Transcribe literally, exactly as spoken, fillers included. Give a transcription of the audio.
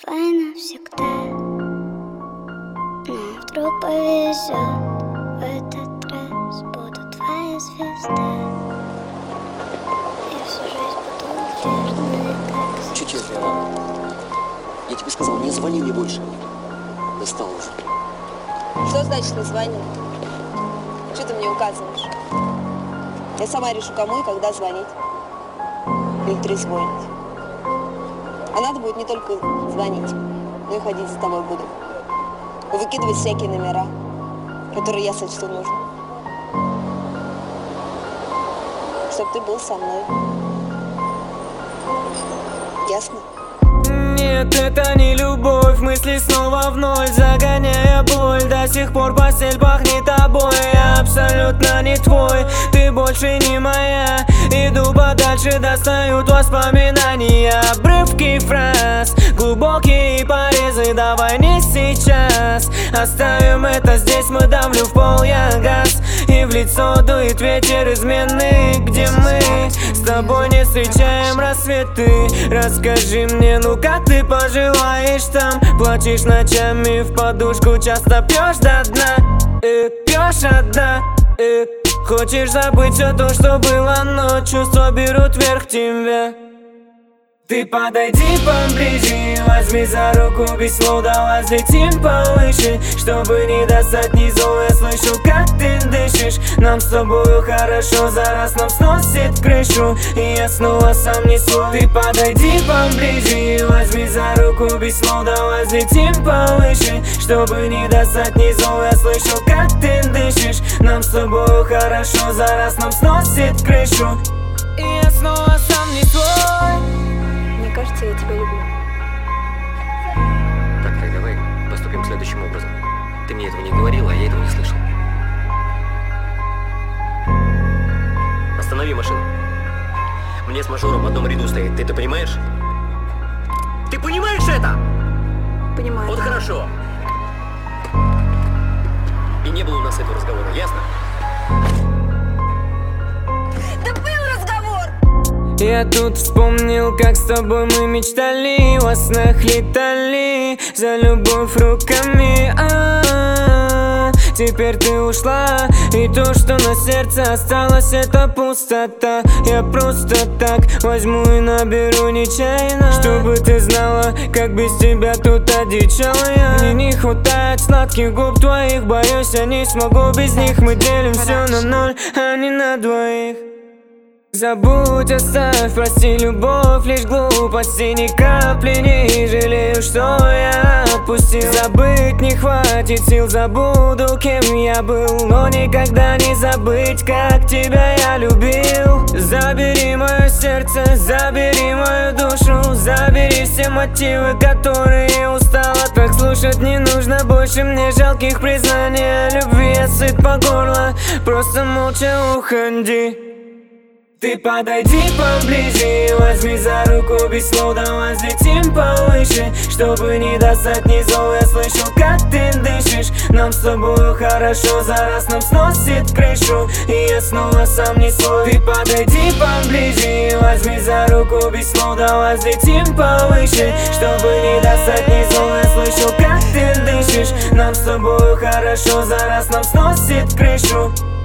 Давай навсегда. Но вдруг повезет, в этот раз буду твоя звезда. Я всю жизнь буду верной, как Чуть чуть, Лера. Я тебе сказал, не звони мне больше. Достал уже. Что значит не звони? Что ты мне указываешь? Я сама решу, кому и когда звонить. Или трезвонить. А надо будет не только звонить, но и ходить за тобой буду. И выкидывать всякие номера, которые я сочту нужным. Чтоб ты был со мной. Ясно? Нет, это не любовь, мысли снова в ноль, загоняя боль. До сих пор постель пахнет тобой, я абсолютно не твой. Ты больше не моя, иду подальше, достают воспоминания. Обрывки фраз, глубокие порезы, давай не сейчас. Оставим это здесь, мы давлю в пол, я газ. И в лицо дует ветер измены, где мы с тобой не встречаем рассветы. Расскажи мне, ну как ты поживаешь там? Плачешь ночами в подушку, часто пьешь до дна, э, пьешь одна, э. Хочешь забыть все то, что было, но чувства берут вверх тебя. Ты подойди поближе, возьми за руку, без слов давай взлетим повыше. Чтобы не достать ни зол, я слышу, как ты дышишь. Нам с тобою хорошо, за раз нам сносит крышу, и я снова сам не свой. Ты подойди поближе, возьми за руку, без слов давай взлетим повыше. Чтобы не достать ни зол, я слышу, как ты дышишь. Нам с тобою хорошо, за раз нам сносит крышу, и я снова сам не свой. Мне кажется, я тебя люблю. Так, так, давай поступим следующим образом. Ты мне этого не говорила, а я этого не слышал. Останови машину. Мне с мажором в одном ряду стоит, ты это понимаешь? Ты понимаешь это? Понимаю. Вот хорошо. И не было у нас этого разговора, ясно? Да был разговор! Я тут вспомнил, как с тобой мы мечтали, во снах летали за любовь руками. А-а-а. Теперь ты ушла, и то, что на сердце осталось, это пустота. Я просто так возьму и наберу нечаянно, чтобы ты знала, как без тебя тут одичал я. Мне не хватает сладких губ твоих, боюсь, я не смогу без них. Мы делим все на ноль, а не на двоих. Забудь, оставь, прости, любовь лишь глупости, ни капли не жалею, что я отпустил. Забыть не хватит сил, забуду, кем я был, но никогда не забыть, как тебя я любил. Забери мое сердце, забери мою душу, забери все мотивы, которые устала. Так слушать не нужно больше мне жалких признаний о любви, я сыт по горло, просто молча уходи. Ты подойди поближе, возьми за руку, без слов давай взлетим повыше. Чтобы не достать ни зол, я слышу, как ты дышишь. Нам с тобою хорошо, за раз нам сносит крышу, и я снова сам не свой. Ты подойди поближе, возьми за руку, без слов давай взлетим повыше. Чтобы не достать ни зол, я слышу, как ты дышишь. Нам с тобою хорошо, за раз нам сносит крышу.